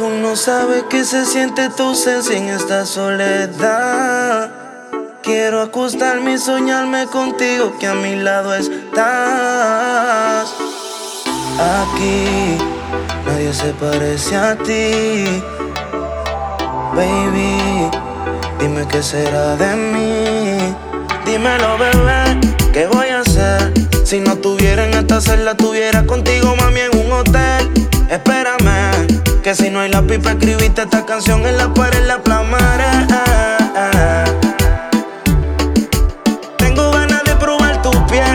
Tú no sabes qué se siente tu ausencia en esta soledad. Quiero acostarme y soñarme contigo, que a mi lado estás. Aquí nadie se parece a ti. Baby, dime qué será de mí. Dímelo, bebé, ¿qué voy a hacer? Si no estuviera en esta celda, estuviera contigo, mami, en un hotel. Espérame, que si no hay lápiz para escribirte esta canción en la pared la plasmaré. Tengo ganas de probar tu piel.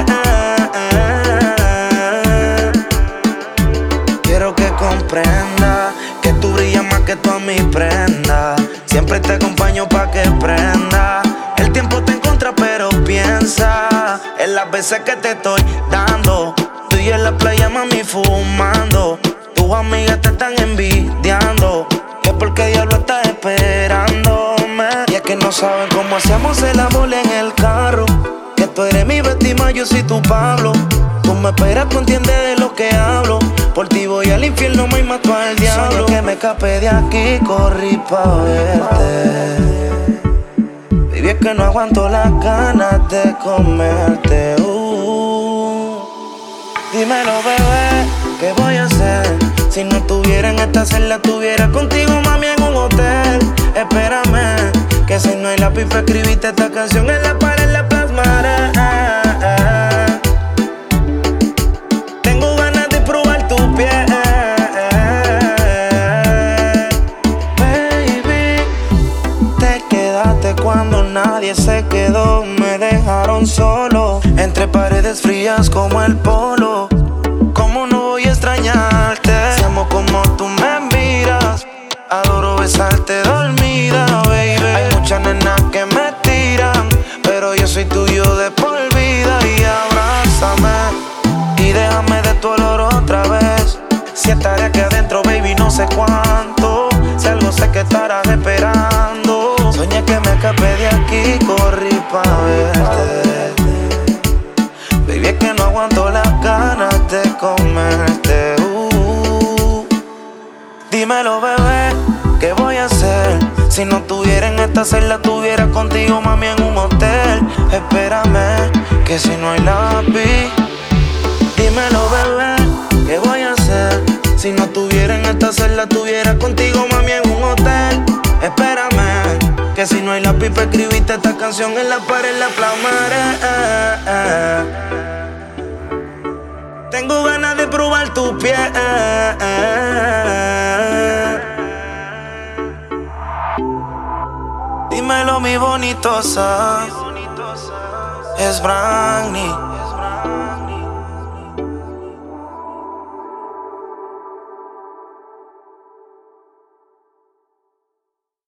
Quiero que comprenda que tú brillas más que todas mis prendas. Siempre te acompaño pa' que prenda. El tiempo te encuentra pero piensa en las veces que te estoy dando. Tú y en la playa, mami, fumando. Tus amigas te están envidiando. Que por qué diablo estás esperándome. Y es que no saben cómo hacemos el amor en el carro. Que tú eres mi víctima, yo soy tu Pablo. Tú me esperas, tú entiendes de lo que hablo. Por ti voy al infierno, me mato al diablo. Soñé que me escapé de aquí, corrí pa' verte. Baby, es que no aguanto las ganas de comerte. Dímelo, bebé, ¿qué voy a hacer? Si no estuviera en esta celda, estuviera contigo, mami, en un hotel. Espérame, que si no hay lápiz para escribirte esta canción en la pared la plasmaré. Tengo ganas de probar tu piel. Baby, te quedaste cuando nadie se quedó. Me dejaron solo entre paredes frías como el polo. ¿Cómo no voy a extrañarte? Si amo como tú me miras, adoro besarte dormida, baby. Hay muchas nenas que me tiran, pero yo soy tuyo de por vida. Y abrázame y déjame de tu olor otra vez. Si estaré aquí adentro, baby, no sé cuánto. Si algo sé que estarás esperando. Soñé que me escapé de aquí, corrí pa' verte. Baby, es que no aguanto las ganas de comerte. Dímelo, bebé, ¿qué voy a hacer? Si no estuviera en esta celda, estuviera contigo, mami, en un hotel. Espérame, que si no hay lápiz. Dímelo, bebé, ¿qué voy a hacer? Si no estuviera en esta celda, estuviera contigo, mami, en un hotel. Espérame, que si no hay lápiz para escribirte esta canción en la pared la plasmaré. Tengo ganas de probar tu piel. Dímelo, mi bonitosa. Es Brandy.